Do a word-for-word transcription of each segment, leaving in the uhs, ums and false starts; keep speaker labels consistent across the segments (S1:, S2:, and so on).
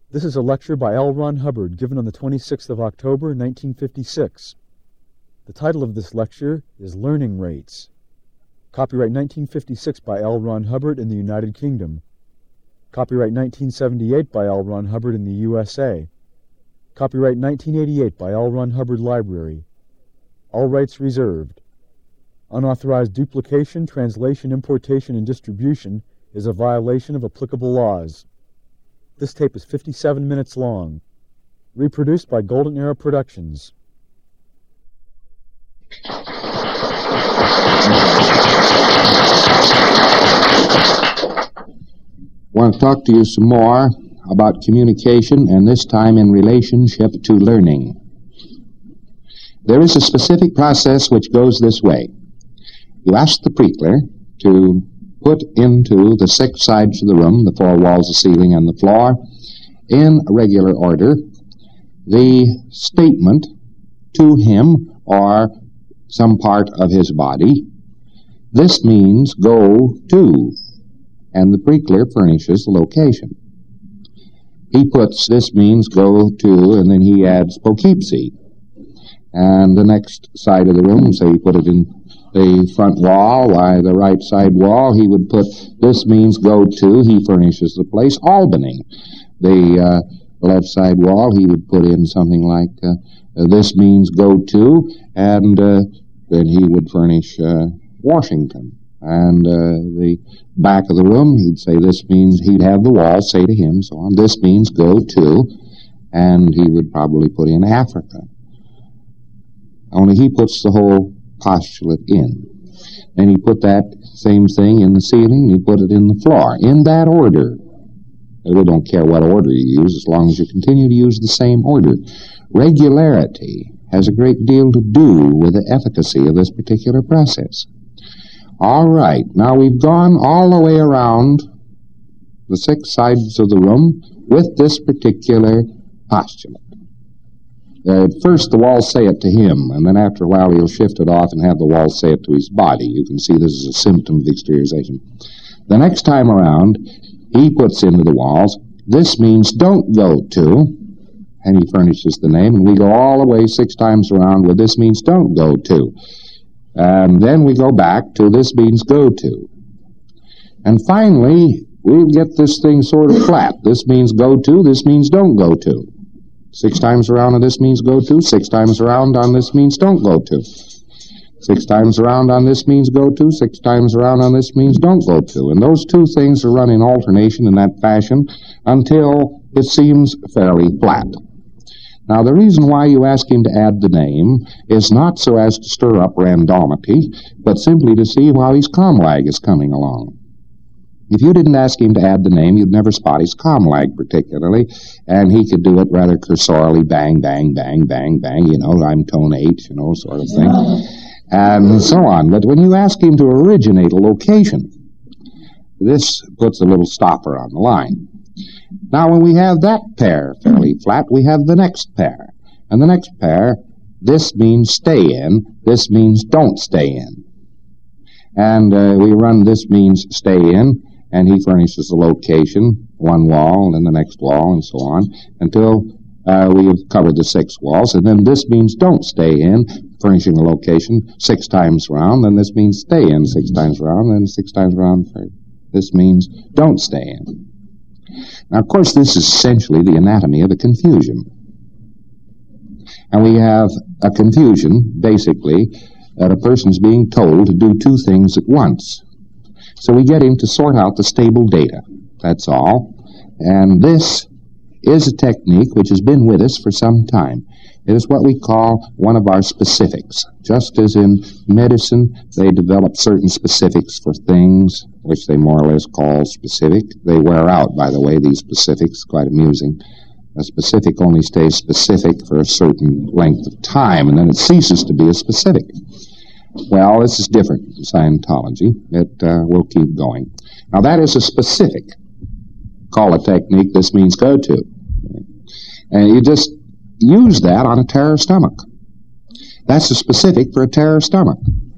S1: This is a lecture by L. Ron Hubbard given on the twenty-sixth of October, nineteen fifty-six. The title of this lecture is Learning Rates. Copyright nineteen fifty-six by L. Ron Hubbard in the United Kingdom. Copyright nineteen seventy-eight by L. Ron Hubbard in the U S A. Copyright nineteen eighty-eight by L. Ron Hubbard Library. All rights reserved. Unauthorized duplication, translation, importation, and distribution is a violation of applicable laws. This tape is fifty-seven minutes long. Reproduced by Golden Era Productions.
S2: I want to talk to you some more about communication, and this time in relationship to learning. There is a specific process which goes this way. You ask the Preekler to put into the six sides of the room, the four walls, the ceiling, and the floor, in regular order, the statement to him or some part of his body, "This means go to," and the Preekler furnishes the location. He puts "this means go to," and then he adds Poughkeepsie. And the next side of the room, say he put it in the front wall, why the right side wall, he would put "this means go to," he furnishes the place, Albany. The uh, left side wall, he would put in something like uh, "this means go to," and uh, then he would furnish uh, Washington. And uh, the back of the room, he'd say "this means," he'd have the wall say to him, so on, "this means go to," and he would probably put in Africa. Only he puts the whole postulate in. And he put that same thing in the ceiling, and he put it in the floor, in that order. We don't care what order you use, as long as you continue to use the same order. Regularity has a great deal to do with the efficacy of this particular process. All right, now we've gone all the way around the six sides of the room with this particular postulate. Uh, at first, the walls say it to him, and then after a while, he'll shift it off and have the walls say it to his body. You can see this is a symptom of exteriorization. The next time around, he puts into the walls, "This means don't go to," and he furnishes the name, and we go all the way six times around with "this means don't go to." And then we go back to "this means go to." And finally, we'll get this thing sort of flat. "This means go to," "this means don't go to." Six times around on "this means go to," six times around on "this means don't go to." Six times around on "this means go to," six times around on "this means don't go to. And those two things are run in alternation in that fashion until it seems fairly flat. Now, the reason why you ask him to add the name is not so as to stir up randomity, but simply to see how his comlag is coming along. If you didn't ask him to add the name, you'd never spot his comlag particularly, and he could do it rather cursorily, bang, bang, bang, bang, bang, you know, I'm tone H, you know, sort of thing, and so on. But when you ask him to originate a location, this puts a little stopper on the line. Now, when we have that pair fairly flat, we have the next pair. And the next pair, "this means stay in," "this means don't stay in." And uh, we run "this means stay in," and he furnishes the location, one wall, and the next wall, and so on, until uh, we have covered the six walls. And then "this means don't stay in," furnishing the location six times around, then "this means stay in" six times around, and six times around for "this means don't stay in." Now, of course, this is essentially the anatomy of a confusion. And we have a confusion, basically, that a person's being told to do two things at once. So we get him to sort out the stable data. That's all. And this is a technique which has been with us for some time. It is what we call one of our specifics. Just as in medicine, they develop certain specifics for things, which they more or less call specific. They wear out, by the way, these specifics, quite amusing. A specific only stays specific for a certain length of time, and then it ceases to be a specific. Well, this is different in Scientology. It uh, will keep going. Now, that is a specific. Call a technique, "this means go to." And you just use that on a terror stomach. That's a specific for a terror stomach.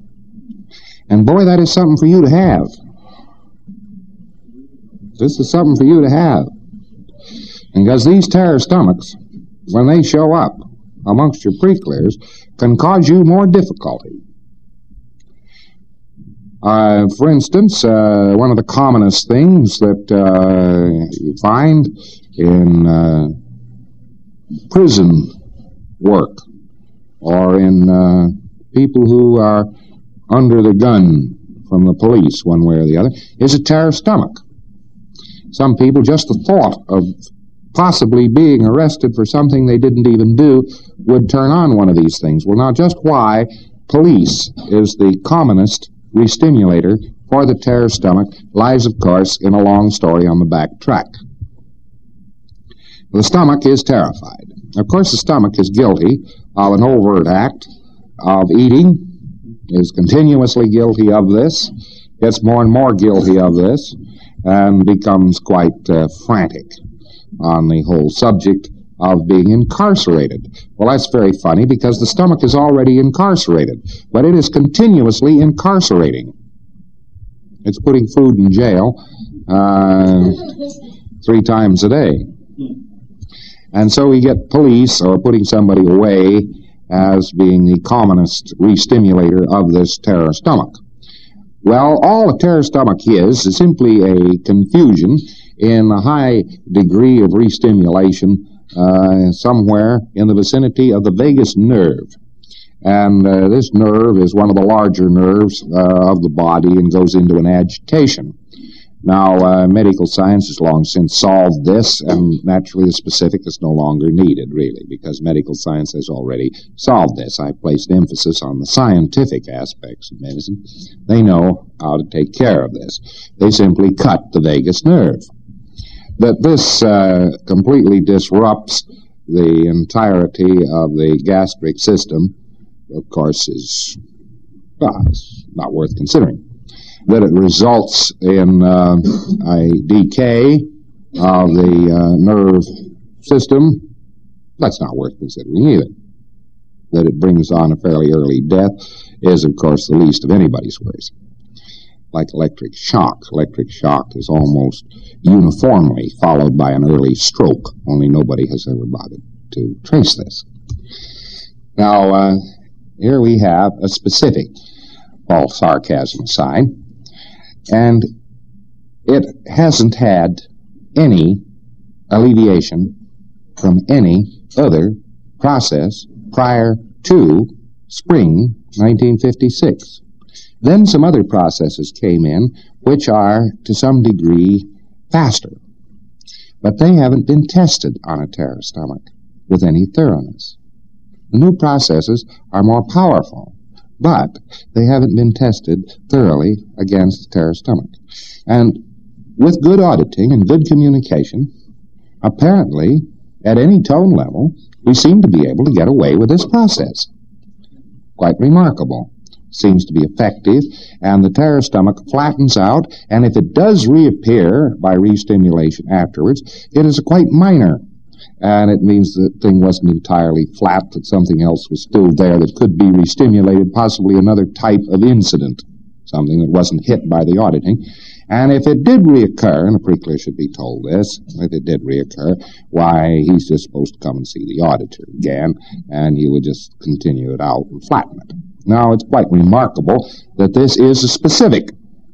S2: And boy, that is something for you to have. This is something for you to have. Because these terror stomachs, when they show up amongst your pre-clears, can cause you more difficulty. Uh, for instance, uh, one of the commonest things that uh, you find in uh, prison work or in uh, people who are under the gun from the police one way or the other is a terror stomach. Some people, just the thought of possibly being arrested for something they didn't even do would turn on one of these things. Well, now, just why police is the commonest re-stimulator for the terror stomach lies, of course, in a long story on the back track. The stomach is terrified. Of course, the stomach is guilty of an overt act of eating, is continuously guilty of this, gets more and more guilty of this, and becomes quite uh, frantic on the whole subject of being incarcerated. Well, that's very funny because the stomach is already incarcerated, but it is continuously incarcerating. It's putting food in jail uh, three times a day. And so we get police or putting somebody away as being the commonest re-stimulator of this terror stomach. Well, all a terror stomach is is simply a confusion in a high degree of re-stimulation uh, somewhere in the vicinity of the vagus nerve. And uh, this nerve is one of the larger nerves uh, of the body and goes into an agitation. Now, uh, medical science has long since solved this, and naturally the specific is no longer needed, really, because medical science has already solved this. I placed emphasis on the scientific aspects of medicine. They know how to take care of this. They simply cut the vagus nerve. That this uh, completely disrupts the entirety of the gastric system, of course, is well, it's not worth considering. That it results in uh, a decay of the uh, nerve system, that's not worth considering either. That it brings on a fairly early death is, of course, the least of anybody's worries. Like electric shock. Electric shock is almost uniformly followed by an early stroke, only nobody has ever bothered to trace this. Now, uh, here we have a specific, all sarcasm aside, and it hasn't had any alleviation from any other process prior to spring nineteen fifty-six. Then some other processes came in which are, to some degree, faster. But they haven't been tested on a terror stomach with any thoroughness. The new processes are more powerful, but they haven't been tested thoroughly against the terror stomach. And with good auditing and good communication, apparently, at any tone level, we seem to be able to get away with this process. Quite remarkable. Seems to be effective, and the terror stomach flattens out, and if it does reappear by re-stimulation afterwards, it is quite minor. And it means the thing wasn't entirely flat, that something else was still there that could be re-stimulated, possibly another type of incident, something that wasn't hit by the auditing. And if it did reoccur, and a pre-clear should be told this, if it did reoccur, why, he's just supposed to come and see the auditor again, and he would just continue it out and flatten it. Now, it's quite remarkable that this is a specific.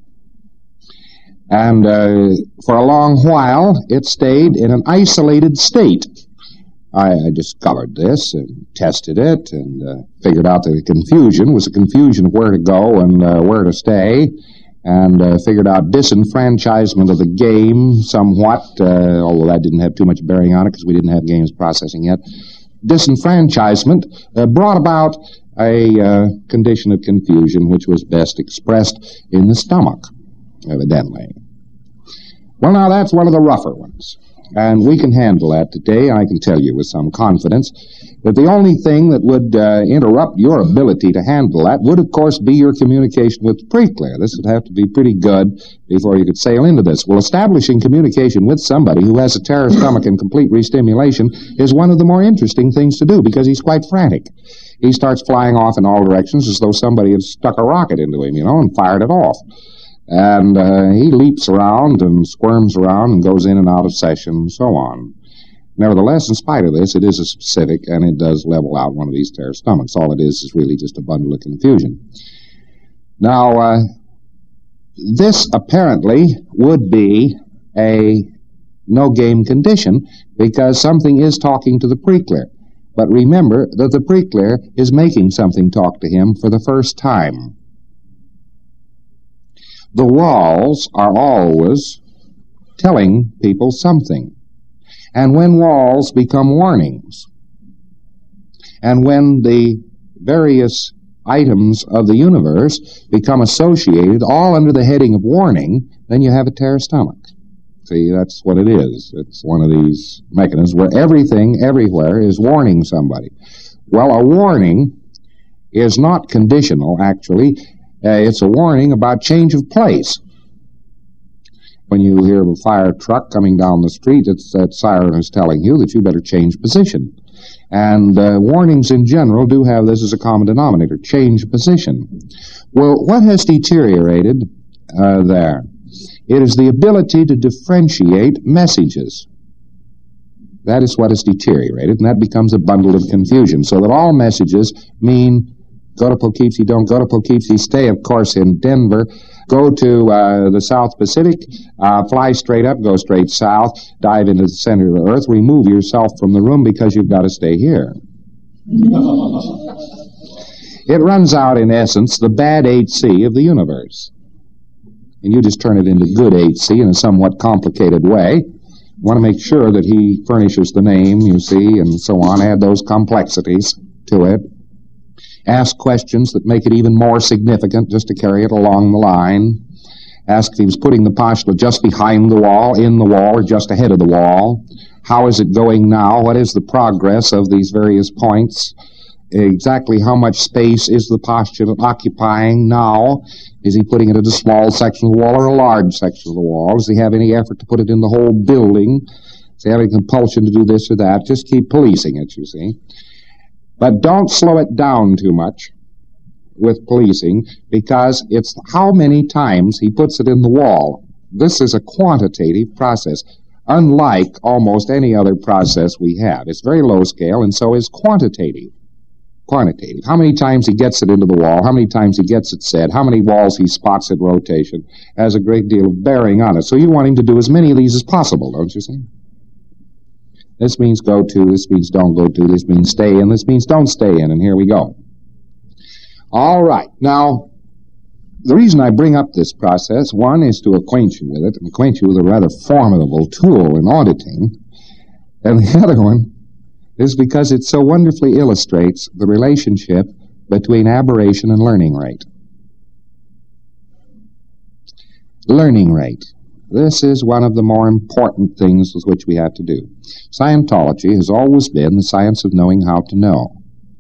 S2: And uh, for a long while, it stayed in an isolated state. I, I discovered this and tested it and uh, figured out that the confusion was a confusion of where to go and uh, where to stay, and uh, figured out disenfranchisement of the game somewhat, uh, although that didn't have too much bearing on it because we didn't have games processing yet. Disenfranchisement uh, brought about a uh, condition of confusion which was best expressed in the stomach, evidently. Well, now, that's one of the rougher ones, and we can handle that today. I can tell you with some confidence that the only thing that would uh, interrupt your ability to handle that would, of course, be your communication with the pre-clear. This would have to be pretty good before you could sail into this. Well, establishing communication with somebody who has a terror stomach and complete re-stimulation is one of the more interesting things to do because he's quite frantic. He starts flying off in all directions as though somebody had stuck a rocket into him, you know, and fired it off. And uh, he leaps around and squirms around and goes in and out of session and so on. Nevertheless, in spite of this, it is a specific, and it does level out one of these terror stomachs. All it is is really just a bundle of confusion. Now, uh, this apparently would be a no-game condition because something is talking to the preclear. But remember that the preclear is making something talk to him for the first time. The walls are always telling people something. And when walls become warnings, and when the various items of the universe become associated all under the heading of warning, then you have a terror stomach. See, that's what it is. It's one of these mechanisms where everything, everywhere, is warning somebody. Well, a warning is not conditional, actually. Uh, it's a warning about change of place. When you hear of a fire truck coming down the street, it's, that siren is telling you that you better change position. And uh, warnings in general do have this as a common denominator, change position. Well, what has deteriorated uh, there? It is the ability to differentiate messages. That is what has deteriorated, and that becomes a bundle of confusion, so that all messages mean go to Poughkeepsie, don't go to Poughkeepsie, stay, of course, in Denver, go to uh, the South Pacific, uh, fly straight up, go straight south, dive into the center of the earth, remove yourself from the room because you've got to stay here. It runs out, in essence, the bad H C of the universe. And you just turn it into good H C in a somewhat complicated way. You want to make sure that he furnishes the name, you see, and so on, add those complexities to it. Ask questions that make it even more significant just to carry it along the line. Ask if he was putting the postulate just behind the wall, in the wall, or just ahead of the wall. How is it going now? What is the progress of these various points? Exactly how much space is the postulate occupying now? Is he putting it in a small section of the wall or a large section of the wall? Does he have any effort to put it in the whole building? Does he have any compulsion to do this or that? Just keep policing it, you see. But don't slow it down too much with policing, because it's how many times he puts it in the wall. This is a quantitative process, unlike almost any other process we have. It's very low scale, and so is quantitative. Quantitative. How many times he gets it into the wall, how many times he gets it set, how many walls he spots at rotation, has a great deal of bearing on it. So you want him to do as many of these as possible, don't you see? This means go to, this means don't go to, this means stay in, this means don't stay in, and here we go. All right. Now, the reason I bring up this process, one, is to acquaint you with it, and acquaint you with a rather formidable tool in auditing, and the other one is because it so wonderfully illustrates the relationship between aberration and learning rate. Learning rate. This is one of the more important things with which we have to do. Scientology has always been the science of knowing how to know.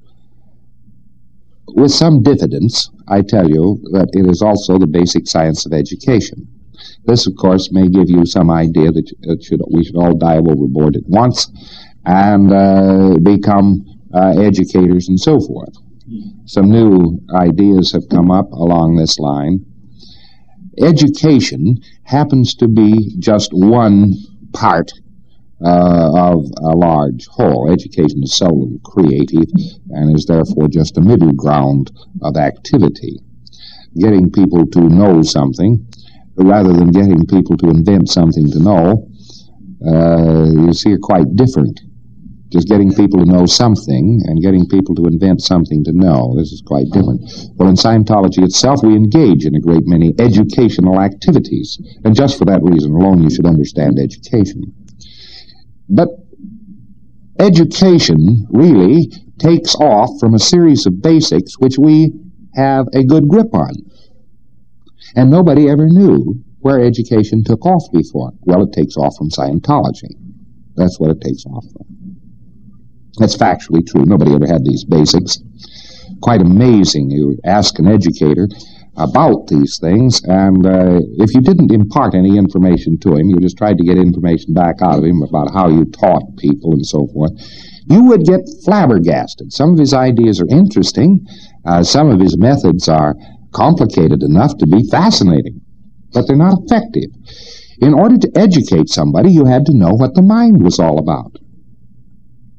S2: With some diffidence, I tell you that it is also the basic science of education. This, of course, may give you some idea that it should, we should all dive overboard at once and uh, become uh, educators and so forth. Some new ideas have come up along this line. Education happens to be just one part uh, of a large whole. Education is solely creative and is therefore just a middle ground of activity. Getting people to know something rather than getting people to invent something to know, uh, you see, are quite different. Just getting people to know something and getting people to invent something to know. This is quite different. Well, in Scientology itself, we engage in a great many educational activities. And just for that reason alone, you should understand education. But education really takes off from a series of basics which we have a good grip on. And nobody ever knew where education took off before. Well, it takes off from Scientology. That's what it takes off from. That's factually true. Nobody ever had these basics. Quite amazing. You ask an educator about these things, and uh, if you didn't impart any information to him, you just tried to get information back out of him about how you taught people and so forth, you would get flabbergasted. Some of his ideas are interesting. Uh, some of his methods are complicated enough to be fascinating, but they're not effective. In order to educate somebody, you had to know what the mind was all about.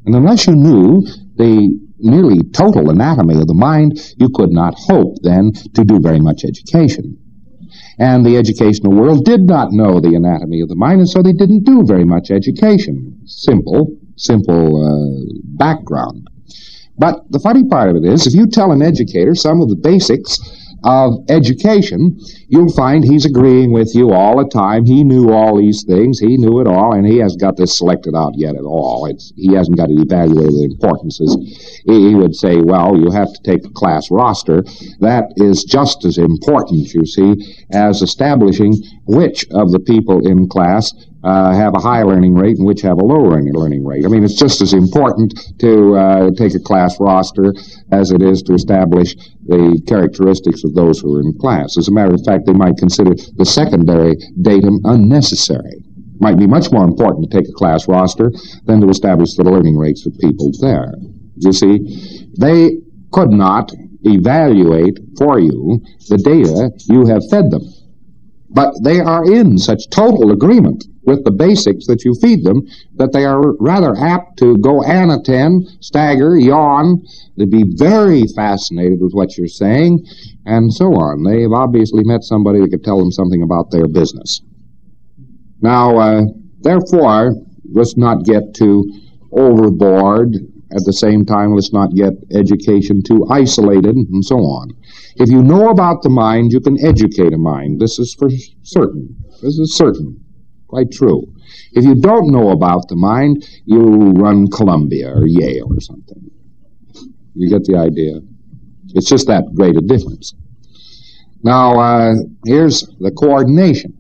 S2: And unless you knew the nearly total anatomy of the mind, you could not hope then to do very much education. And the educational world did not know the anatomy of the mind, and so they didn't do very much education. Simple, simple uh, background. But the funny part of it is, if you tell an educator some of the basics of education, you'll find he's agreeing with you all the time. He knew all these things. He knew it all, and he hasn't got this selected out yet at all. It's, he hasn't got it evaluated the importances. He, he would say, well, you have to take a class roster. That is just as important, you see, as establishing which of the people in class Uh, have a high learning rate and which have a low learning rate. I mean, it's just as important to uh, take a class roster as it is to establish the characteristics of those who are in class. As a matter of fact, they might consider the secondary datum unnecessary. Might be much more important to take a class roster than to establish the learning rates of people there. You see, they could not evaluate for you the data you have fed them. But they are in such total agreement with the basics that you feed them that they are rather apt to go anaten, stagger, yawn, to be very fascinated with what you're saying, and so on. They've obviously met somebody that could tell them something about their business. Now, uh, therefore, let's not get too overboard. At the same time, let's not get education too isolated, and so on. If you know about the mind, you can educate a mind. This is for certain. This is certain. Quite true. If you don't know about the mind, you run Columbia or Yale or something. You get the idea. It's just that great a difference. Now, uh, here's the coordination.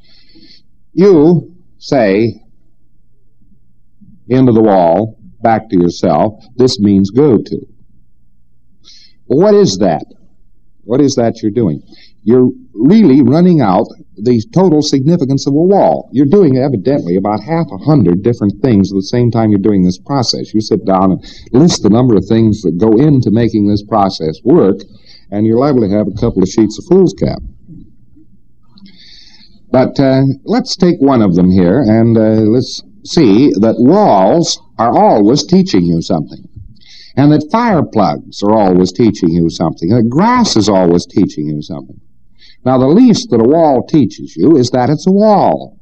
S2: You say, into the wall, back to yourself, this means go to. Well, what is that? What is that you're doing? You're really running out the total significance of a wall. You're doing evidently about half a hundred different things at the same time you're doing this process. You sit down and list the number of things that go into making this process work, and you're liable to have a couple of sheets of foolscap. But uh, let's take one of them here, and uh, let's see that walls are always teaching you something, and that fire plugs are always teaching you something, and that grass is always teaching you something. Now, the least that a wall teaches you is that it's a wall.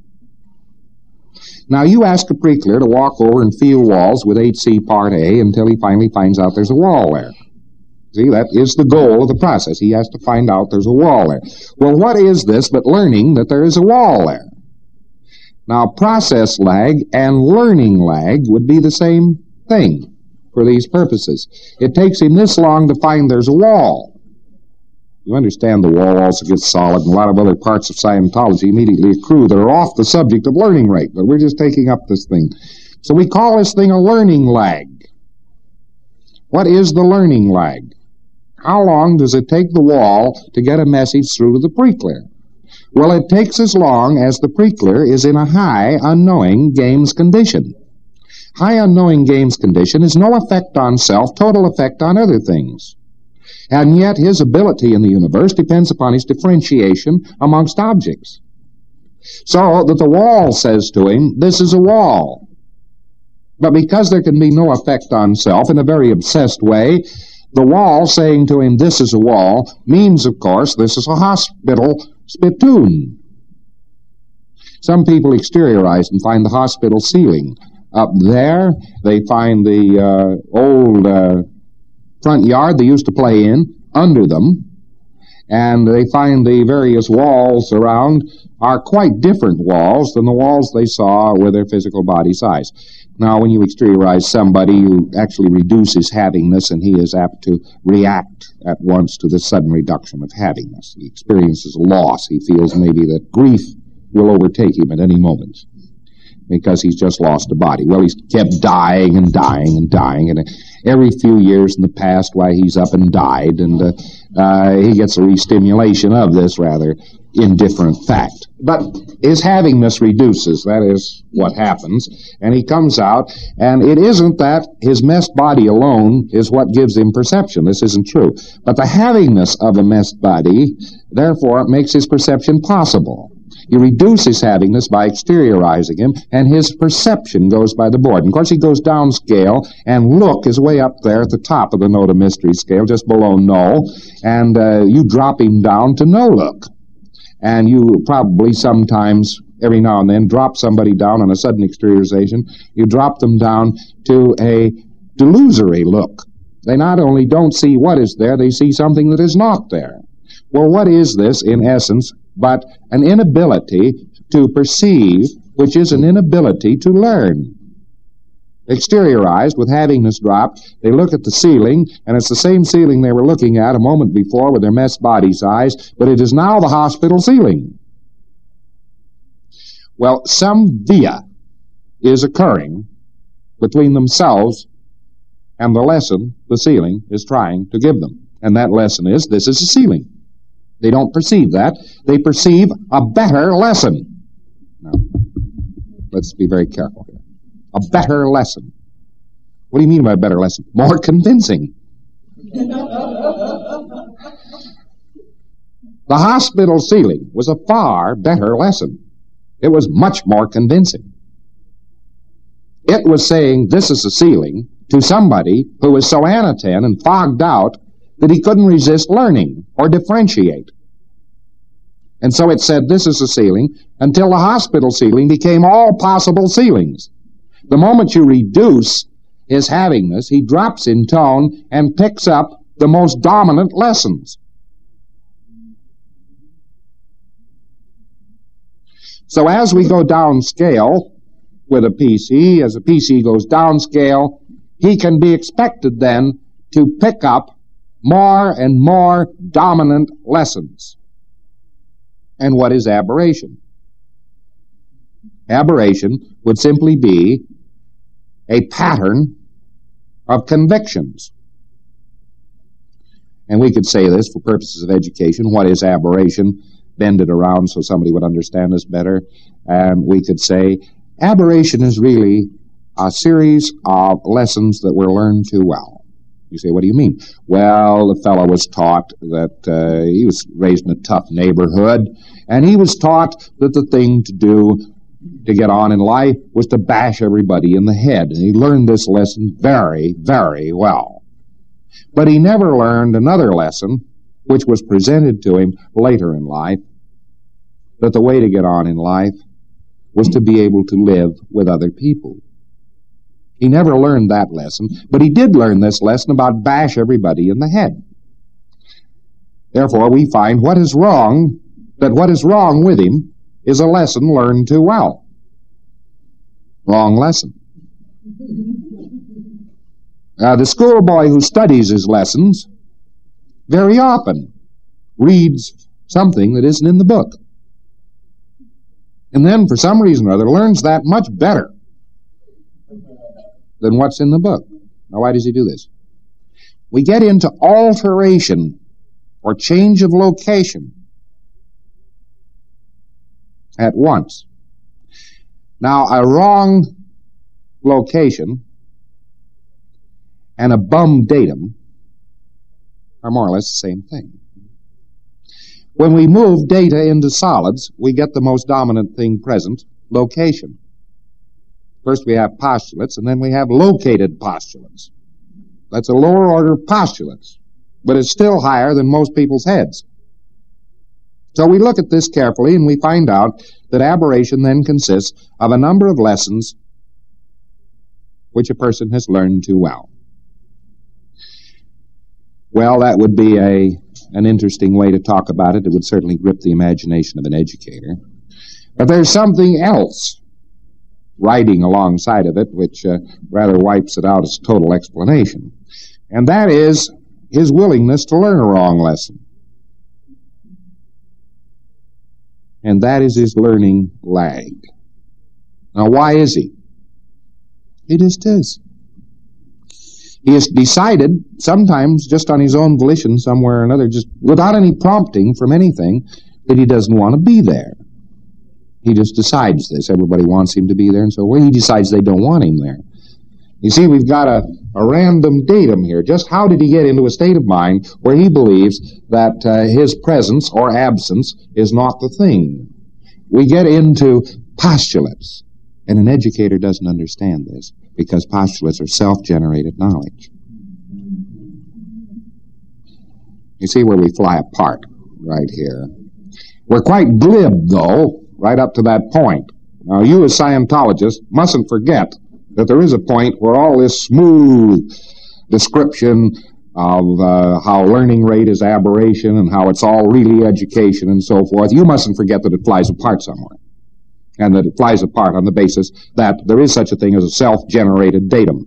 S2: Now, you ask a pre-clear to walk over and feel walls with H C Part A until he finally finds out there's a wall there. See, that is the goal of the process. He has to find out there's a wall there. Well, what is this but learning that there is a wall there? Now, process lag and learning lag would be the same thing for these purposes. It takes him this long to find there's a wall. You understand the wall also gets solid, and a lot of other parts of Scientology immediately accrue that are off the subject of learning rate, but we're just taking up this thing. So we call this thing a learning lag. What is the learning lag? How long does it take the wall to get a message through to the pre-clear? Well, it takes as long as the pre-clear is in a high unknowing games condition. High unknowing games condition is no effect on self, total effect on other things. And yet his ability in the universe depends upon his differentiation amongst objects. So that the wall says to him, this is a wall. But because there can be no effect on self in a very obsessed way, the wall saying to him, this is a wall, means, of course, this is a hospital spittoon. Some people exteriorize and find the hospital ceiling. Up there, they find the uh, old uh, front yard they used to play in under them, and they find the various walls around are quite different walls than the walls they saw with their physical body size. Now, when you exteriorize somebody, you actually reduce his havingness, and he is apt to react at once to the sudden reduction of havingness. He experiences loss. He feels maybe that grief will overtake him at any moment because he's just lost a body. Well, he's kept dying and dying and dying, and every few years in the past, why, he's up and died, and uh, uh, he gets a re-stimulation of this rather indifferent fact. But his havingness reduces. That is what happens. And he comes out, and it isn't that his messed body alone is what gives him perception. This isn't true. But the havingness of a messed body, therefore, makes his perception possible. You reduce his havingness by exteriorizing him, and his perception goes by the board. And of course, he goes downscale, and look is way up there at the top of the note of mystery scale, just below no, and uh, you drop him down to no look. And you probably sometimes, every now and then, drop somebody down on a sudden exteriorization. You drop them down to a delusory look. They not only don't see what is there, they see something that is not there. Well, what is this, in essence, but an inability to perceive, which is an inability to learn? Exteriorized, with havingness dropped, they look at the ceiling, and it's the same ceiling they were looking at a moment before with their messed body size, but it is now the hospital ceiling. Well, some via is occurring between themselves and the lesson the ceiling is trying to give them. And that lesson is, this is a ceiling. They don't perceive that. They perceive a better lesson. Now, let's be very careful here. A better lesson. What do you mean by a better lesson? More convincing. The hospital ceiling was a far better lesson. It was much more convincing. It was saying, this is a ceiling, to somebody who was so anatan and fogged out that he couldn't resist learning or differentiate. And so it said, this is a ceiling, until the hospital ceiling became all possible ceilings. The moment you reduce his havingness, he drops in tone and picks up the most dominant lessons. So as we go downscale with a P C, as a P C goes downscale, he can be expected then to pick up more and more dominant lessons. And what is aberration? Aberration would simply be a pattern of convictions. And we could say this for purposes of education. What is aberration? Bend it around so somebody would understand us better. And we could say aberration is really a series of lessons that were learned too well. You say, what do you mean? Well, the fellow was taught that uh, he was raised in a tough neighborhood, and he was taught that the thing to do to get on in life was to bash everybody in the head. And he learned this lesson very, very well. But he never learned another lesson, which was presented to him later in life, that the way to get on in life was to be able to live with other people. He never learned that lesson, but he did learn this lesson about bash everybody in the head. Therefore, we find what is wrong, that what is wrong with him is a lesson learned too well. Wrong lesson. Uh, the schoolboy who studies his lessons very often reads something that isn't in the book. And then, for some reason or other, learns that much better than what's in the book. Now, why does he do this? We get into alteration or change of location at once. Now, a wrong location and a bum datum are more or less the same thing. When we move data into solids, we get the most dominant thing present, location. First we have postulates, and then we have located postulates. That's a lower order of postulates, but it's still higher than most people's heads. So we look at this carefully, and we find out that aberration then consists of a number of lessons which a person has learned too well. Well, that would be a an interesting way to talk about it. It would certainly grip the imagination of an educator. But there's something else riding alongside of it, which uh, rather wipes it out as total explanation. And that is his willingness to learn a wrong lesson. And that is his learning lag. Now, why is he? He just is. He has decided, sometimes just on his own volition somewhere or another, just without any prompting from anything, that he doesn't want to be there. He just decides this. Everybody wants him to be there, and so well, he decides they don't want him there. You see, we've got a, a random datum here. Just how did he get into a state of mind where he believes that uh, his presence or absence is not the thing? we get into postulates. And an educator doesn't understand this because postulates are self-generated knowledge. You see where we fly apart right here. We're quite glib, though, right up to that point. Now, you as Scientologists mustn't forget that there is a point where all this smooth description of uh, how learning rate is aberration and how it's all really education and so forth, you mustn't forget that it flies apart somewhere. And that it flies apart on the basis that there is such a thing as a self-generated datum.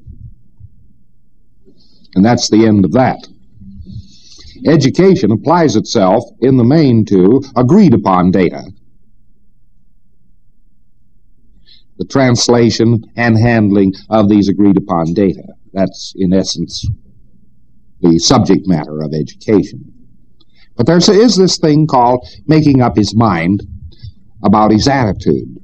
S2: And that's the end of that. Education applies itself in the main to agreed-upon data. The translation and handling of these agreed-upon data. That's, in essence, the subject matter of education. But there is this thing called making up his mind about his attitude.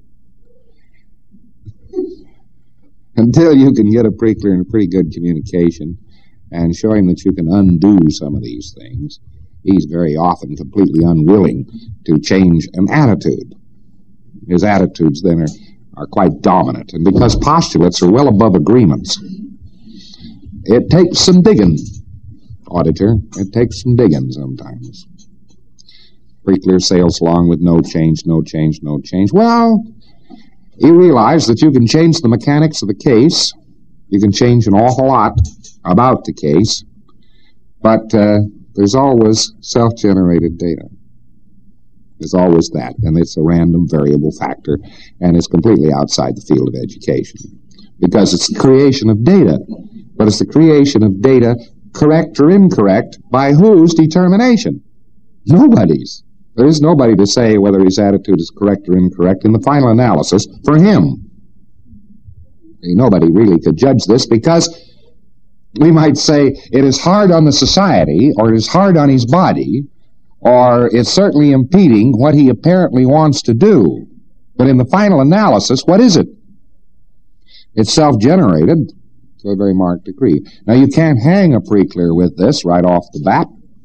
S2: Until you can get a pre-clear and a pretty good communication and show him that you can undo some of these things, he's very often completely unwilling to change an attitude. His attitudes then are, are quite dominant. And because postulates are well above agreements, it takes some digging, auditor. It takes some digging sometimes. Pre-clear sails along with no change, no change, no change. Well, you realize that you can change the mechanics of the case. You can change an awful lot about the case. But uh, there's always self-generated data. There's always that. And it's a random variable factor. And it's completely outside the field of education. Because it's the creation of data. But it's the creation of data, correct or incorrect, by whose determination? Nobody's. There is nobody to say whether his attitude is correct or incorrect in the final analysis for him. Nobody really could judge this because we might say it is hard on the society, or it is hard on his body, or it's certainly impeding what he apparently wants to do. But in the final analysis, what is it? It's self-generated to a very marked degree. Now, you can't hang a pre-clear with this right off the bat.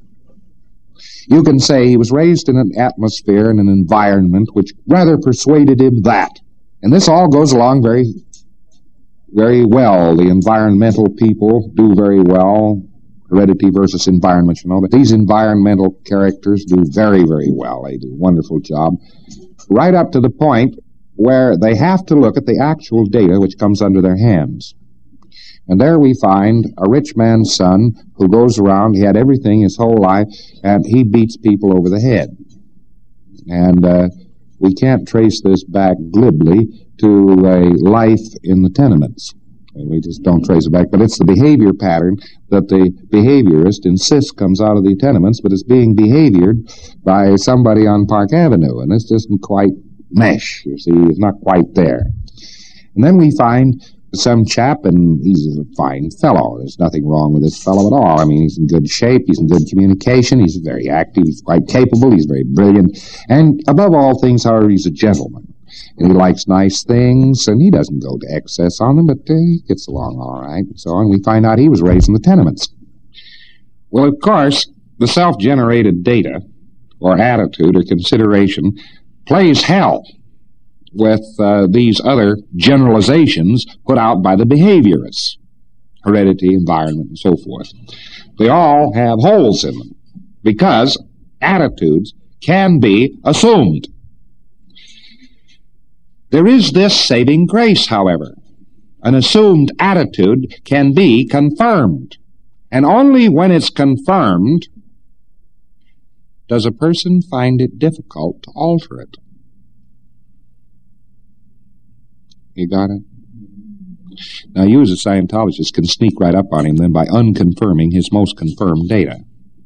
S2: You can say he was raised in an atmosphere and an environment which rather persuaded him that. And this all goes along very, very well. The environmental people do very well. Heredity versus environment, you know. But these environmental characters do very, very well. They do a wonderful job. Right up to the point where they have to look at the actual data which comes under their hands. And there we find a rich man's son who goes around, he had everything his whole life, and he beats people over the head. And uh, we can't trace this back glibly to a life in the tenements. And we just don't trace it back. But it's the behavior pattern that the behaviorist insists comes out of the tenements, but it's being behaviored by somebody on Park Avenue. And this doesn't quite mesh, you see. It's not quite there. And then we find some chap, and he's a fine fellow. There's nothing wrong with this fellow at all. I mean, he's in good shape, he's in good communication, he's very active, he's quite capable, he's very brilliant, and above all things, however, he's a gentleman. And he likes nice things, and he doesn't go to excess on them, but uh, he gets along all right, and so on. We find out he was raised in the tenements. Well, of course, the self-generated data, or attitude, or consideration, plays hell with uh, these other generalizations put out by the behaviorists, heredity, environment, and so forth. They all have holes in them because attitudes can be assumed. There is this saving grace, however. An assumed attitude can be confirmed, and only when it's confirmed does a person find it difficult to alter it. You got it? Now, you as a Scientologist can sneak right up on him then by unconfirming his most confirmed data.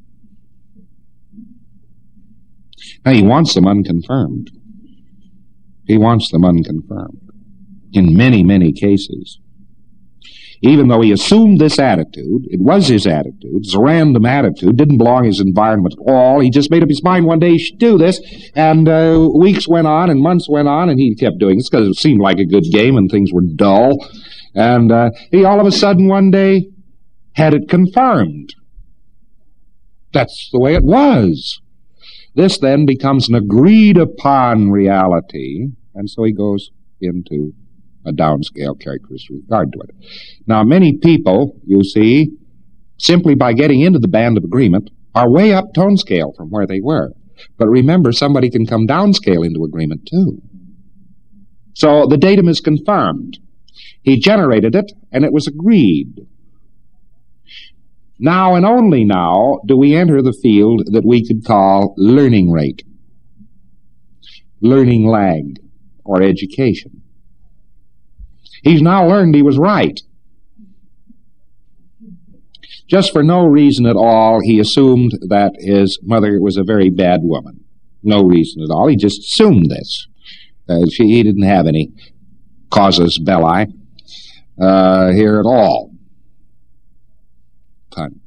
S2: Now, he wants them unconfirmed. He wants them unconfirmed in many, many cases. Even though he assumed this attitude, it was his attitude, it's a random attitude, didn't belong in his environment at all. He just made up his mind one day he should do this, and uh, weeks went on and months went on, and he kept doing this because it seemed like a good game and things were dull. And uh, he all of a sudden one day had it confirmed. That's the way it was. This then becomes an agreed-upon reality, and so he goes into a downscale characteristic with regard to it. Now, many people, you see, simply by getting into the band of agreement, are way up tone scale from where they were. But remember, somebody can come downscale into agreement, too. So the datum is confirmed. He generated it, and it was agreed. Now and only now do we enter the field that we could call learning rate, learning lag, or education. He's now learned he was right. Just for no reason at all, he assumed that his mother was a very bad woman. No reason at all. He just assumed this. Uh, she, he didn't have any casus belli uh, here at all. Fun.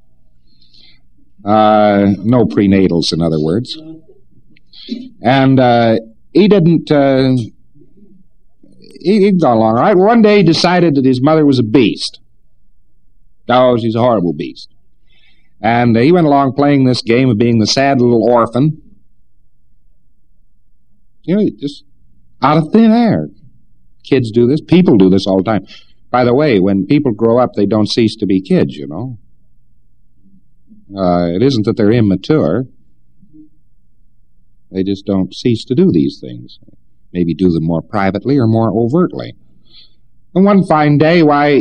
S2: Uh, no prenatals, in other words. And uh, he didn't... Uh, he, he'd gone along, all right? One day he decided that his mother was a beast. Oh, she's a horrible beast. And uh, he went along playing this game of being the sad little orphan. You know, just out of thin air. Kids do this. People do this all the time. By the way, when people grow up, they don't cease to be kids, you know. Uh, it isn't that they're immature. They just don't cease to do these things. Maybe do them more privately or more overtly. And one fine day, why,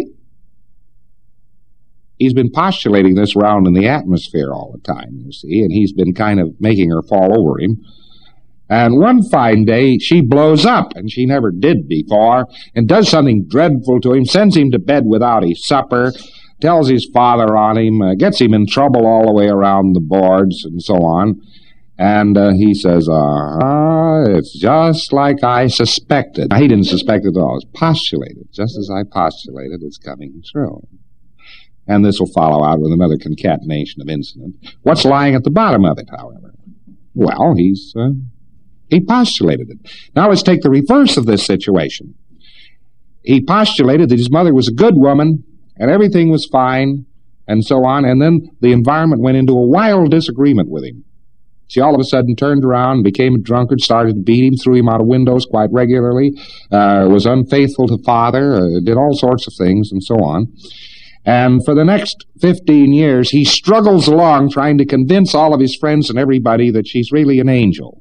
S2: he's been postulating this around in the atmosphere all the time, you see, and he's been kind of making her fall over him. And one fine day, she blows up, and she never did before, and does something dreadful to him, sends him to bed without his supper, tells his father on him, uh, gets him in trouble all the way around the boards, and so on. And uh, he says, ah, it's just like I suspected. Now, he didn't suspect it at all. It's postulated. Just as I postulated, it's coming true. And this will follow out with another concatenation of incident. What's lying at the bottom of it, however? Well, he's... Uh, He postulated it. Now let's take the reverse of this situation. He postulated that his mother was a good woman, and everything was fine, and so on, and then the environment went into a wild disagreement with him. She all of a sudden turned around, became a drunkard, started to beat him, threw him out of windows quite regularly, uh, was unfaithful to father, uh, did all sorts of things, and so on. And for the next fifteen years, he struggles along trying to convince all of his friends and everybody that she's really an angel.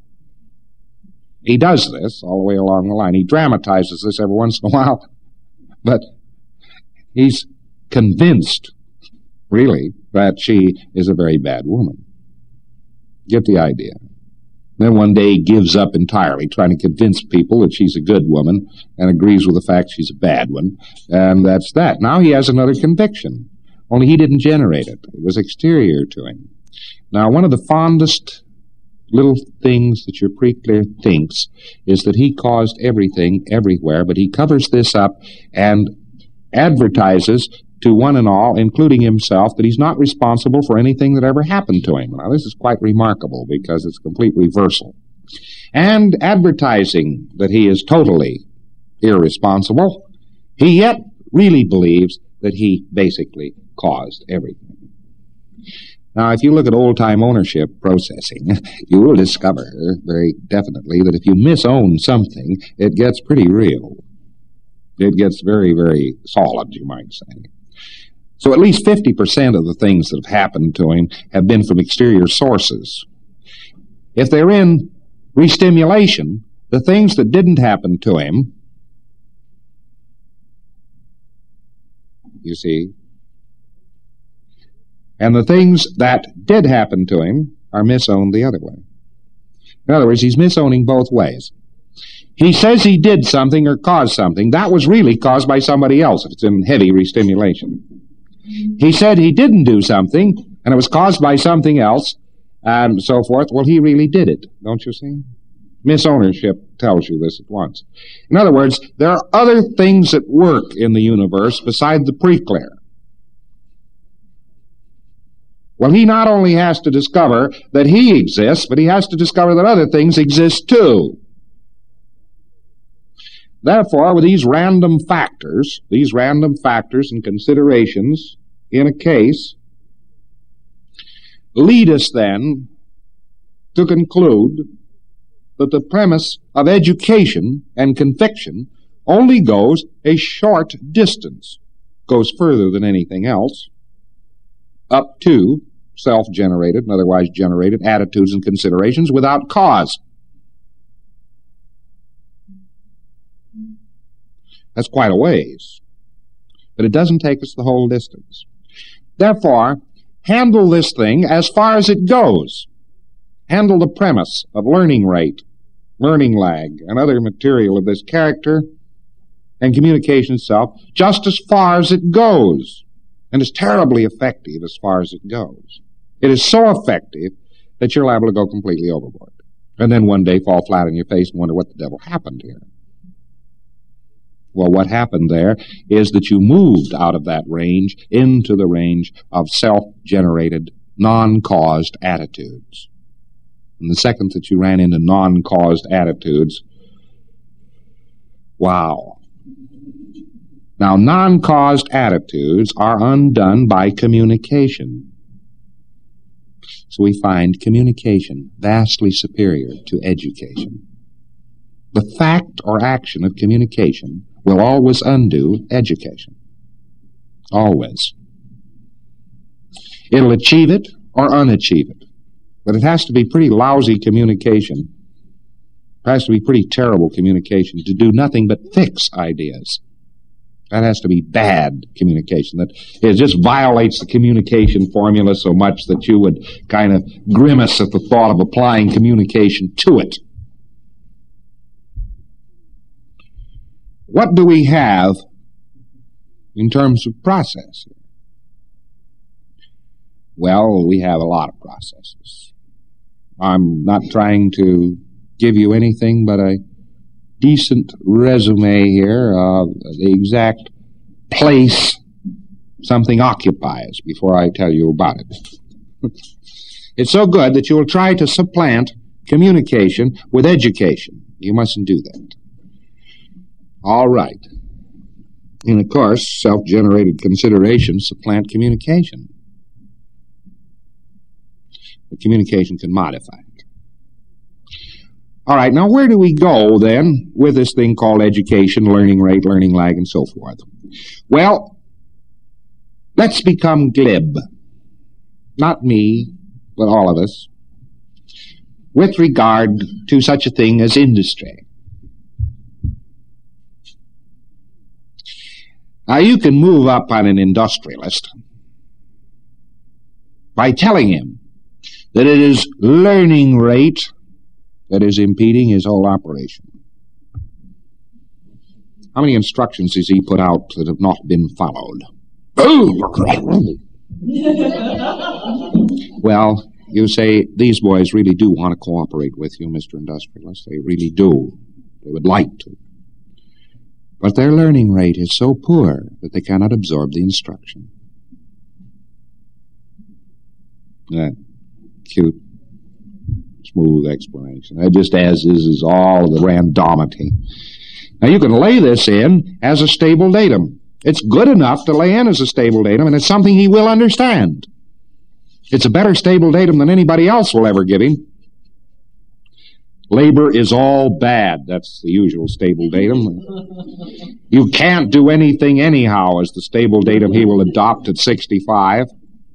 S2: He does this all the way along the line. He dramatizes this every once in a while, but he's convinced, really, that she is a very bad woman. Get the idea. Then one day he gives up entirely, trying to convince people that she's a good woman and agrees with the fact she's a bad one, and that's that. Now he has another conviction, only he didn't generate it. It was exterior to him. Now, one of the fondest little things that your pre-clear thinks is that he caused everything everywhere, but he covers this up and advertises to one and all, including himself, that he's not responsible for anything that ever happened to him. Now, this is quite remarkable because it's a complete reversal. And advertising that he is totally irresponsible, he yet really believes that he basically caused everything. Now, if you look at old-time ownership processing, you will discover very definitely that if you misown something, it gets pretty real. It gets very, very solid, you might say. So at least fifty percent of the things that have happened to him have been from exterior sources. If they're in restimulation, the things that didn't happen to him, you see, and the things that did happen to him are misowned the other way. In other words, he's misowning both ways. He says he did something or caused something. That was really caused by somebody else if it's in heavy restimulation. He said he didn't do something, and it was caused by something else, and so forth. Well, he really did it, don't you see? Misownership tells you this at once. In other words, there are other things at work in the universe besides the pre-clear. Well, he not only has to discover that he exists, but he has to discover that other things exist too. Therefore, with these random factors, these random factors and considerations in a case, lead us then to conclude that the premise of education and conviction only goes a short distance, goes further than anything else, up to self-generated and otherwise generated attitudes and considerations without cause. That's quite a ways, but it doesn't take us the whole distance. Therefore, handle this thing as far as it goes. Handle the premise of learning rate, learning lag, and other material of this character and communication itself just as far as it goes, and is terribly effective as far as it goes. It is so effective that you're liable to go completely overboard, and then one day fall flat on your face and wonder what the devil happened here. Well, what happened there is that you moved out of that range into the range of self-generated, non-caused attitudes. And the second that you ran into non-caused attitudes, wow. Now, non-caused attitudes are undone by communication. So we find communication vastly superior to education. The fact or action of communication will always undo education. Always. It'll achieve it or unachieve it. But it has to be pretty lousy communication. It has to be pretty terrible communication to do nothing but fix ideas. That has to be bad communication. That it just violates the communication formula so much that you would kind of grimace at the thought of applying communication to it. What do we have in terms of process? Well, we have a lot of processes. I'm not trying to give you anything but a decent resume here of the exact place something occupies before I tell you about it. It's so good that you will try to supplant communication with education. You mustn't do that. All right. And of course, self-generated considerations supplant communication. But communication can modify it. All right, now where do we go then with this thing called education, learning rate, learning lag, and so forth? Well, let's become glib. Not me, but all of us. With regard to such a thing as industry. Now, you can move up on an industrialist by telling him that it is learning rate that is impeding his whole operation. How many instructions has he put out that have not been followed? Well, you say, these boys really do want to cooperate with you, Mister Industrialist. They really do. They would like to. But their learning rate is so poor that they cannot absorb the instruction. That cute, smooth explanation. That just as is is all the randomity. Now you can lay this in as a stable datum. It's good enough to lay in as a stable datum, and it's something he will understand. It's a better stable datum than anybody else will ever give him. Labor is all bad. That's the usual stable datum. You can't do anything anyhow as the stable datum he will adopt at sixty-five.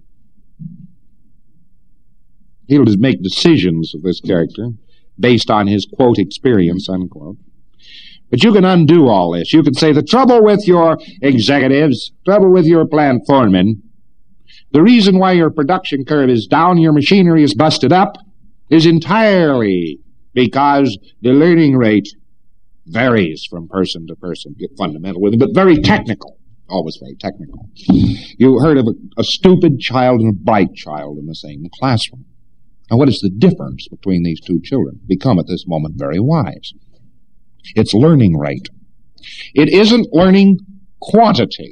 S2: He'll just make decisions of this character based on his, quote, experience, unquote. But you can undo all this. You can say the trouble with your executives, trouble with your plant foremen, the reason why your production curve is down, your machinery is busted up, is entirely because the learning rate varies from person to person, fundamental with it, but very technical, always very technical. You heard of a, a stupid child and a bright child in the same classroom. Now, what is the difference between these two children? Become at this moment very wise. It's learning rate. It isn't learning quantity.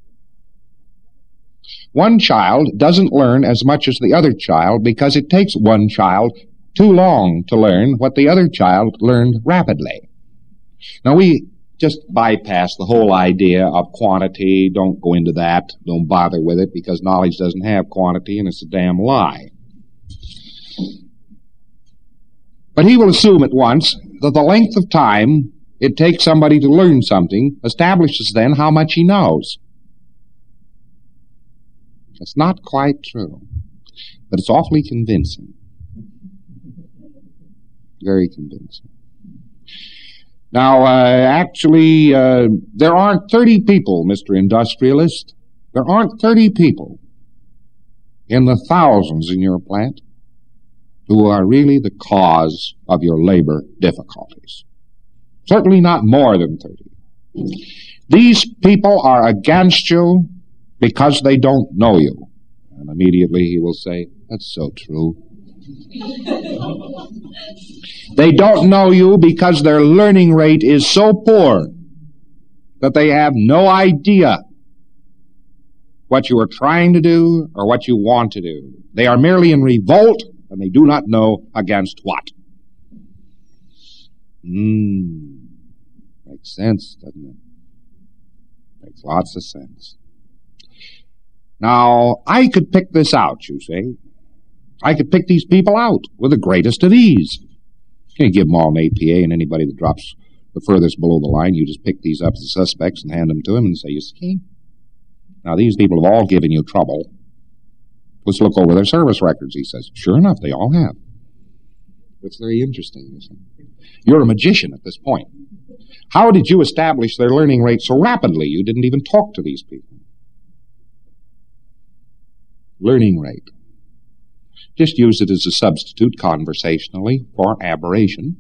S2: One child doesn't learn as much as the other child because it takes one child too long to learn what the other child learned rapidly. Now, we just bypass the whole idea of quantity. Don't go into that. Don't bother with it because knowledge doesn't have quantity and it's a damn lie. But he will assume at once that the length of time it takes somebody to learn something establishes then how much he knows. That's not quite true, but it's awfully convincing. Very convincing. Now, uh, actually, uh, there aren't thirty people, Mister Industrialist. There aren't thirty people in the thousands in your plant who are really the cause of your labor difficulties. Certainly not more than thirty. These people are against you because they don't know you. And immediately he will say, that's so true. They don't know you because their learning rate is so poor that they have no idea what you are trying to do or what you want to do. They are merely in revolt, and they do not know against what. Hmm. Makes sense, doesn't it? Makes lots of sense. Now, I could pick this out, you see. I could pick these people out with the greatest of ease. You can't give them all an A P A, and anybody that drops the furthest below the line, you just pick these up as suspects and hand them to him and say, you see? Now, these people have all given you trouble. Let's look over their service records, he says. Sure enough, they all have. That's very interesting, you see. You're a magician at this point. How did you establish their learning rate so rapidly? You didn't even talk to these people. Learning rate. Just use it as a substitute conversationally for aberration,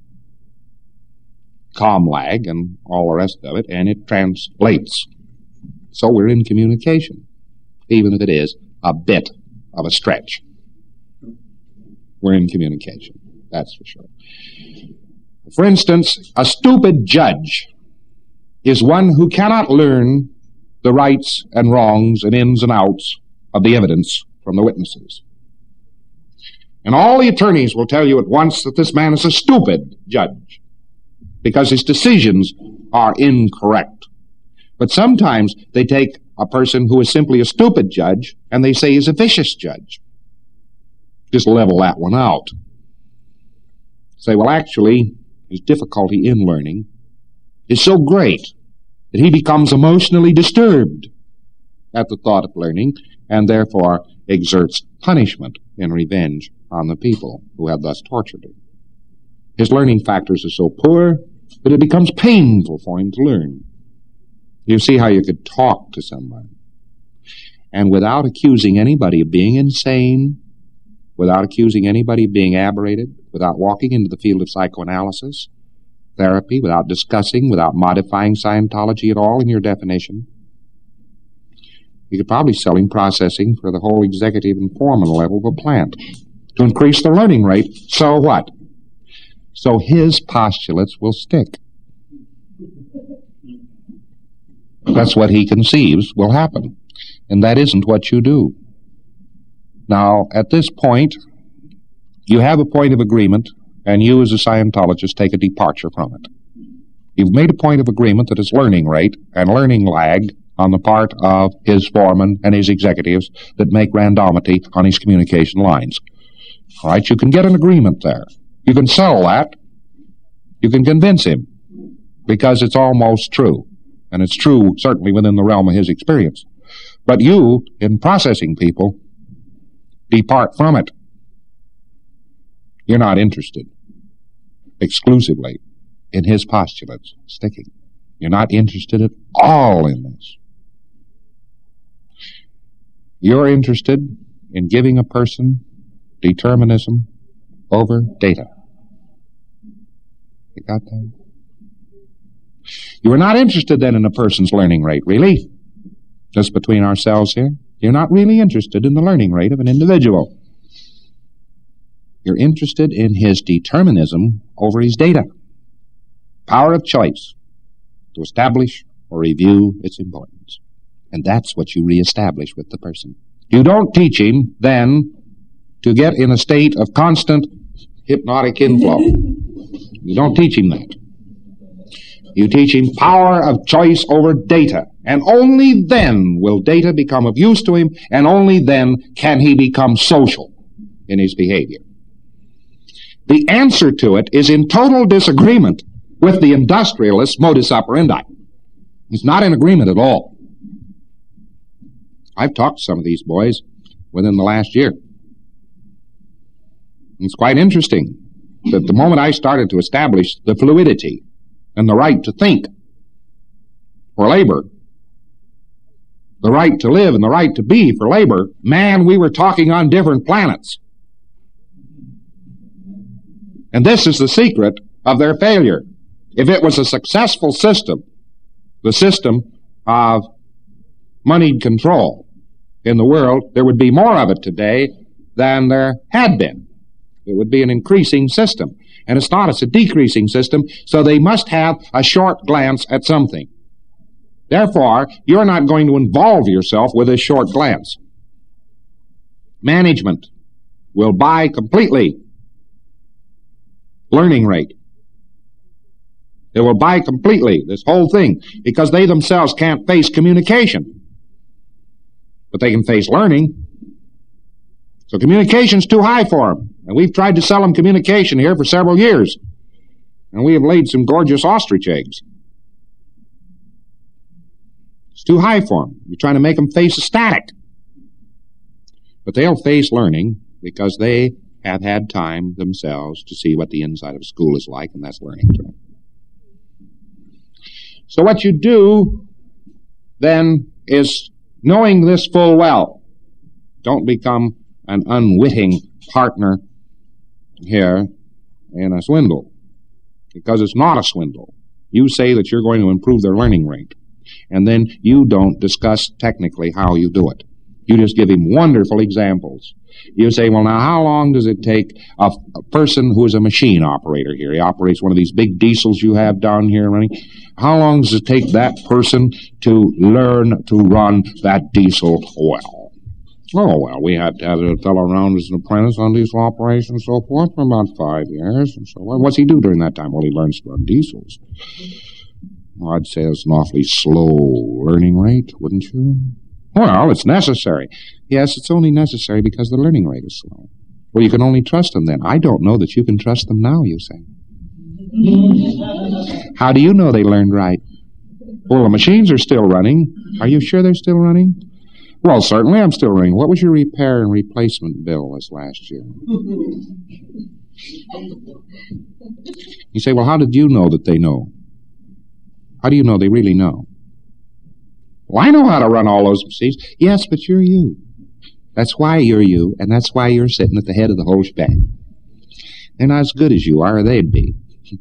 S2: com lag, and all the rest of it, and it translates. So we're in communication, even if it is a bit of a stretch. We're in communication, that's for sure. For instance, a stupid judge is one who cannot learn the rights and wrongs and ins and outs of the evidence from the witnesses. And all the attorneys will tell you at once that this man is a stupid judge because his decisions are incorrect. But sometimes they take a person who is simply a stupid judge and they say he's a vicious judge. Just level that one out. Say, well, actually, his difficulty in learning is so great that he becomes emotionally disturbed at the thought of learning and therefore exerts punishment in revenge on the people who have thus tortured him. His learning factors are so poor that it becomes painful for him to learn. You see how you could talk to somebody, and without accusing anybody of being insane, without accusing anybody of being aberrated, without walking into the field of psychoanalysis, therapy, without discussing, without modifying Scientology at all in your definition, you could probably sell him processing for the whole executive and foreman level of a plant to increase the learning rate. So what? So his postulates will stick. That's what he conceives will happen. And that isn't what you do. Now, at this point, you have a point of agreement, and you as a Scientologist take a departure from it. You've made a point of agreement that his learning rate and learning lag on the part of his foreman and his executives that make randomity on his communication lines. All right, you can get an agreement there. You can sell that. You can convince him because it's almost true. And it's true certainly within the realm of his experience. But you, in processing people, depart from it. You're not interested exclusively in his postulates sticking. You're not interested at all in this. You're interested in giving a person determinism over data. You got that? You are not interested then in a person's learning rate, really. Just between ourselves here, you're not really interested in the learning rate of an individual. You're interested in his determinism over his data. Power of choice to establish or review its importance. And that's what you reestablish with the person. You don't teach him, then, to get in a state of constant hypnotic inflow. You don't teach him that. You teach him power of choice over data. And only then will data become of use to him, and only then can he become social in his behavior. The answer to it is in total disagreement with the industrialist's modus operandi. It's not in agreement at all. I've talked to some of these boys within the last year. It's quite interesting that the moment I started to establish the fluidity and the right to think for labor, the right to live and the right to be for labor, man, we were talking on different planets. And this is the secret of their failure. If it was a successful system, the system of moneyed control in the world, there would be more of it today than there had been. It would be an increasing system. And it's not, it's a decreasing system, so they must have a short glance at something. Therefore, you're not going to involve yourself with a short glance. Management will buy completely learning rate. They will buy completely this whole thing because they themselves can't face communication. But they can face learning. So communication's too high for them. And we've tried to sell them communication here for several years. And we have laid some gorgeous ostrich eggs. It's too high for them. You're trying to make them face a static. But they'll face learning because they have had time themselves to see what the inside of a school is like, and that's learning to them. So what you do then is, knowing this full well, don't become an unwitting partner here in a swindle, because it's not a swindle. You say that you're going to improve their learning rate, and then you don't discuss technically how you do it. You just give him wonderful examples. You say, well, now, how long does it take a, a person who is a machine operator here? He operates one of these big diesels you have down here running. How long does it take that person to learn to run that diesel well? Oh, well, we had to have a fellow around as an apprentice on diesel operations and so forth for about five years. And so on. What's he do during that time? Well, he learns to run diesels. Well, I'd say it's an awfully slow learning rate, wouldn't you? Well, it's necessary. Yes, it's only necessary because the learning rate is slow. Well, you can only trust them then. I don't know that you can trust them now, you say. How do you know they learned right? Well, the machines are still running. Are you sure they're still running? Well, certainly I'm still running. What was your repair and replacement bill this last year? You say, well, how did you know that they know? How do you know they really know? Well, I know how to run all those machines. Yes, but you're you. That's why you're you, and that's why you're sitting at the head of the whole shebang. They're not as good as you are, or they'd be.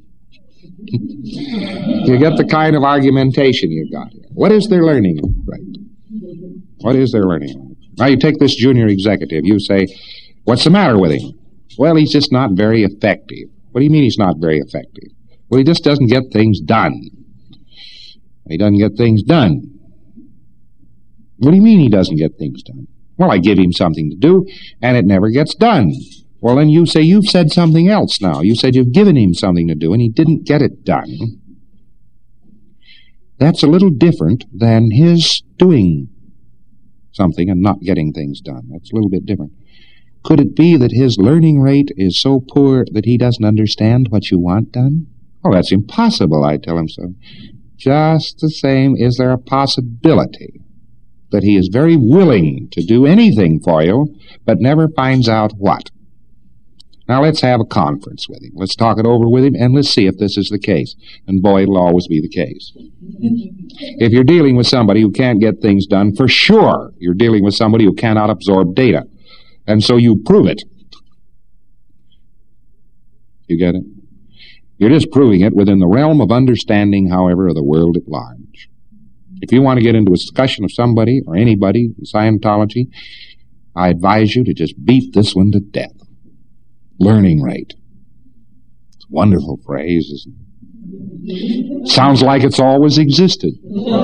S2: You get the kind of argumentation you've got here. What is their learning rate? What is their learning rate? Now, you take this junior executive. You say, what's the matter with him? Well, he's just not very effective. What do you mean he's not very effective? Well, he just doesn't get things done. He doesn't get things done. What do you mean he doesn't get things done? Well, I give him something to do, and it never gets done. Well, then you say you've said something else now. You said you've given him something to do, and he didn't get it done. That's a little different than his doing something and not getting things done. That's a little bit different. Could it be that his learning rate is so poor that he doesn't understand what you want done? Oh, that's impossible, I tell him so. Just the same, is there a possibility that he is very willing to do anything for you, but never finds out what? Now, let's have a conference with him. Let's talk it over with him, and let's see if this is the case. And boy, it'll always be the case. If you're dealing with somebody who can't get things done, for sure you're dealing with somebody who cannot absorb data. And so you prove it. You get it? You're just proving it within the realm of understanding, however, of the world at large. If you want to get into a discussion of somebody or anybody in Scientology, I advise you to just beat this one to death. Learning rate. It's a wonderful phrase, isn't it? Sounds like it's always existed.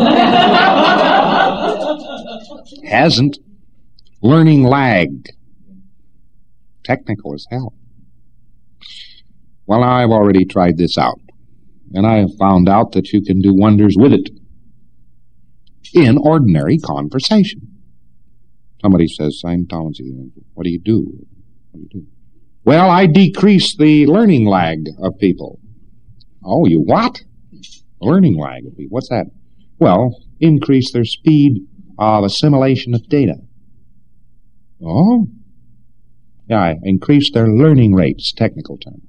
S2: Hasn't. Learning lag. Technical as hell. Well, I've already tried this out, and I have found out that you can do wonders with it in ordinary conversation. Somebody says, Scientology, what do you do? What do you do? Well, I decrease the learning lag of people. Oh, you what? Learning lag of people. What's that? Well, increase their speed of assimilation of data. Oh? Yeah, I increase their learning rates, technical term.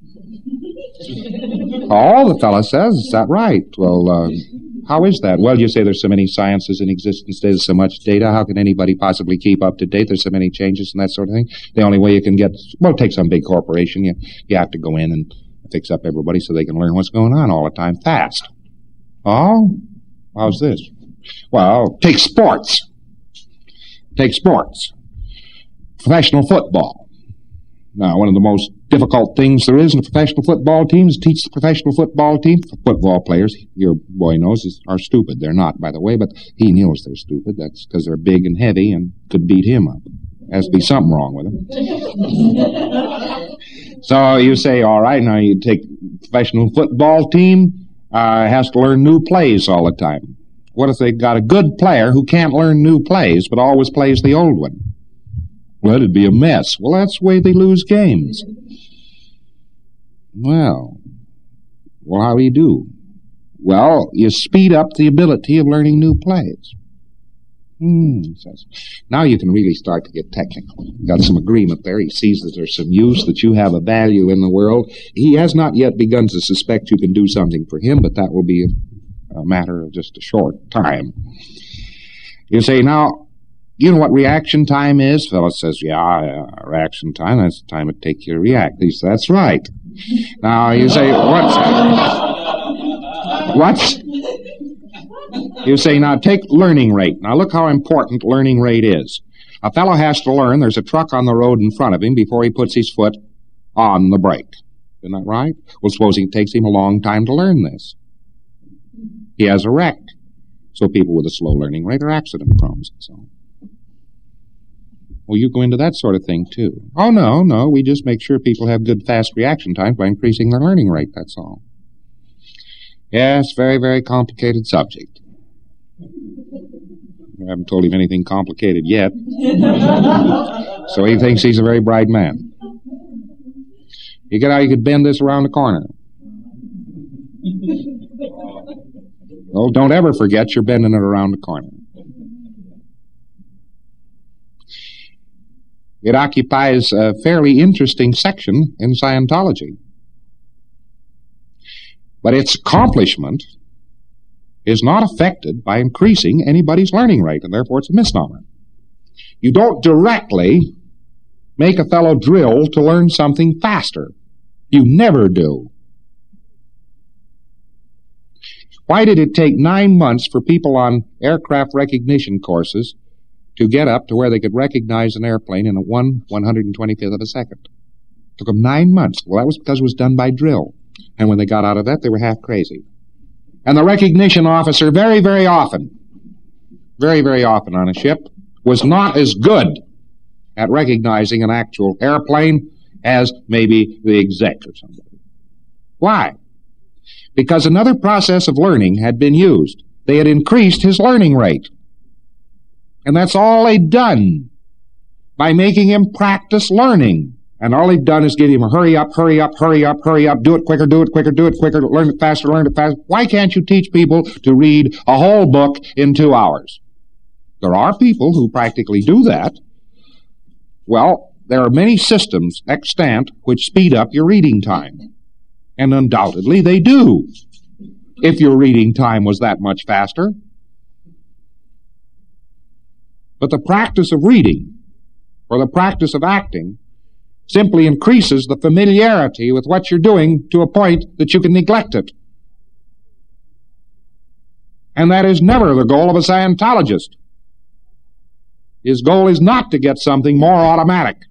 S2: Oh, the fellow says, is that right? Well, uh, how is that? Well, you say there's so many sciences in existence, there's so much data, how can anybody possibly keep up to date? There's so many changes and that sort of thing. The only way you can get, well, take some big corporation, you, you have to go in and fix up everybody so they can learn what's going on all the time fast. Oh? How's this? Well, take sports. Take sports. Professional football. Now, one of the most difficult things there is in a professional football team is to teach the professional football team. Football players, your boy knows, is, are stupid. They're not, by the way, but he knows they're stupid. That's because they're big and heavy and could beat him up. Has to be something wrong with them. So you say, all right, now you take professional football team, uh, has to learn new plays all the time. What if they've got a good player who can't learn new plays but always plays the old one? Well, it'd be a mess. Well, that's the way they lose games. Well, well, how do you do? Well, you speed up the ability of learning new plays. Hmm, says. Now you can really start to get technical. Got some agreement there. He sees that there's some use, that you have a value in the world. He has not yet begun to suspect you can do something for him, but that will be a, a matter of just a short time. You say, now, you know what reaction time is? Fellow says, yeah, uh, reaction time, that's the time it takes you to react. He says, that's right. Now, you say, what's... What's... You say, now, take learning rate. Now, look how important learning rate is. A fellow has to learn there's a truck on the road in front of him before he puts his foot on the brake. Isn't that right? Well, supposing it takes him a long time to learn this. He has a wreck. So people with a slow learning rate are accident prone. So, well, you go into that sort of thing, too. Oh, no, no, we just make sure people have good, fast reaction times by increasing their learning rate, that's all. Yes, very, very complicated subject. I haven't told him anything complicated yet. So he thinks he's a very bright man. You get how you could bend this around the corner. Well, don't ever forget you're bending it around the corner. It occupies a fairly interesting section in Scientology. But its accomplishment is not affected by increasing anybody's learning rate, and therefore it's a misnomer. You don't directly make a fellow drill to learn something faster. You never do. Why did it take nine months for people on aircraft recognition courses to get up to where they could recognize an airplane in a one one hundred twenty-fifth of a second? It took them nine months. Well, that was because it was done by drill. And when they got out of that, they were half crazy. And the recognition officer very, very often, very, very often on a ship, was not as good at recognizing an actual airplane as maybe the exec or somebody. Why? Because another process of learning had been used. They had increased his learning rate. And that's all they'd done by making him practice learning. And all they've done is give him a hurry up, hurry up, hurry up, hurry up, do it quicker, do it quicker, do it quicker, learn it faster, learn it faster. Why can't you teach people to read a whole book in two hours? There are people who practically do that. Well, there are many systems extant which speed up your reading time. And undoubtedly they do, if your reading time was that much faster. But the practice of reading, or the practice of acting, simply increases the familiarity with what you're doing to a point that you can neglect it. And that is never the goal of a Scientologist. His goal is not to get something more automatic.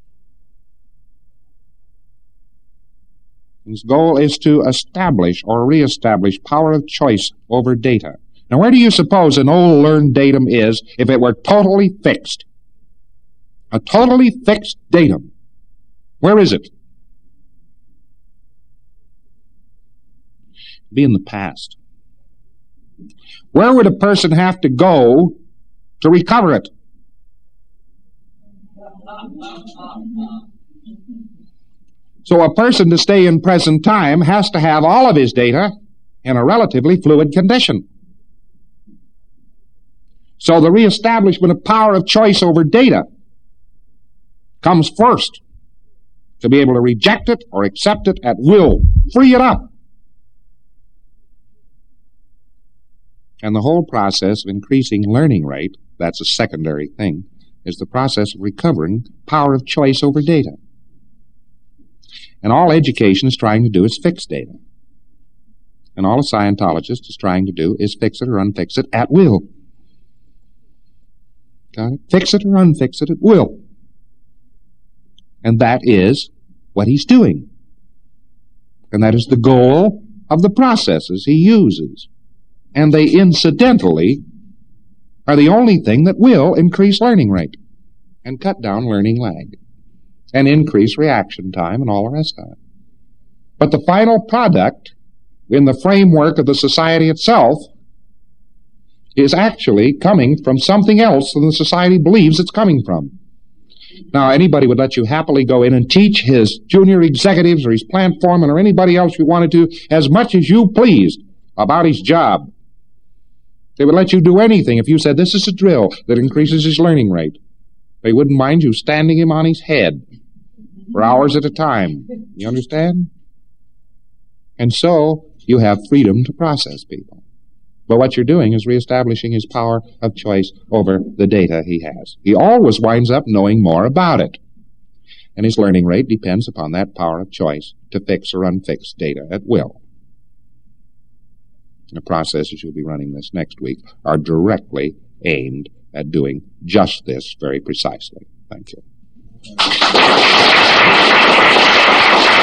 S2: His goal is to establish or reestablish power of choice over data. Now, where do you suppose an old learned datum is if it were totally fixed? A totally fixed datum. Where is it? Be in the past. Where would a person have to go to recover it? So a person to stay in present time has to have all of his data in a relatively fluid condition. So the reestablishment of power of choice over data comes first, to be able to reject it or accept it at will, free it up. And the whole process of increasing learning rate, that's a secondary thing, is the process of recovering power of choice over data. And all education is trying to do is fix data. And all a Scientologist is trying to do is fix it or unfix it at will. Got it? Fix it or unfix it at will. And that is what he's doing. And that is the goal of the processes he uses. And they incidentally are the only thing that will increase learning rate and cut down learning lag and increase reaction time and all the rest of it. But the final product in the framework of the society itself is actually coming from something else than the society believes it's coming from. Now, anybody would let you happily go in and teach his junior executives or his plant foreman or anybody else you wanted to as much as you pleased about his job. They would let you do anything if you said, this is a drill that increases his learning rate. They wouldn't mind you standing him on his head for hours at a time. You understand? And so you have freedom to process people. But what you're doing is reestablishing his power of choice over the data he has. He always winds up knowing more about it. And his learning rate depends upon that power of choice to fix or unfix data at will. The processes you'll be running this next week are directly aimed at doing just this very precisely. Thank you.